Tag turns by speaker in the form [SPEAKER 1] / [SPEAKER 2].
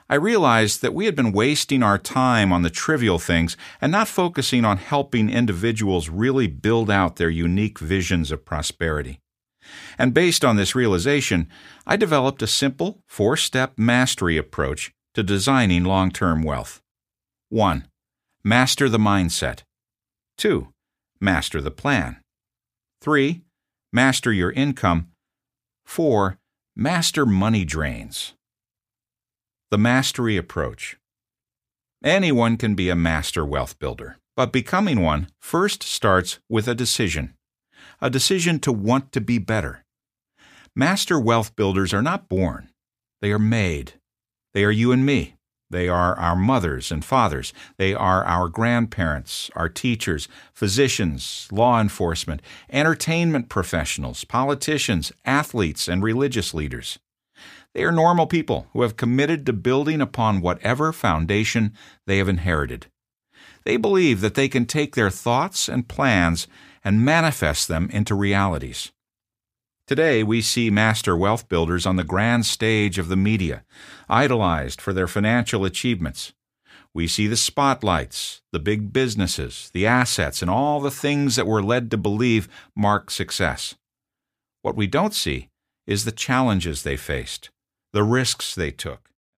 [SPEAKER 1] I realized that we had been wasting our time on the trivial things and not focusing on helping individuals really build out their unique visions of prosperity. And based on this realization, I developed a simple 4-step mastery approach to designing long-term wealth. 1. Master the mindset. 2. Master the plan. 3. Master your income. 4. Master money drains. The mastery approach. Anyone can be a master wealth builder, but becoming one first starts with a decision to want to be better. Master wealth builders are not born. They are made. They are you and me. They are our mothers and fathers. They are our grandparents, our teachers, physicians, law enforcement, entertainment professionals, politicians, athletes, and religious leaders. They are normal people who have committed to building upon whatever foundation they have inherited. They believe that they can take their thoughts and plans and manifest them into realities. Today, we see master wealth builders on the grand stage of the media, idolized for their financial achievements. We see the spotlights, the big businesses, the assets, and all the things that we're led to believe mark success. What we don't see is the challenges they faced, the risks they took,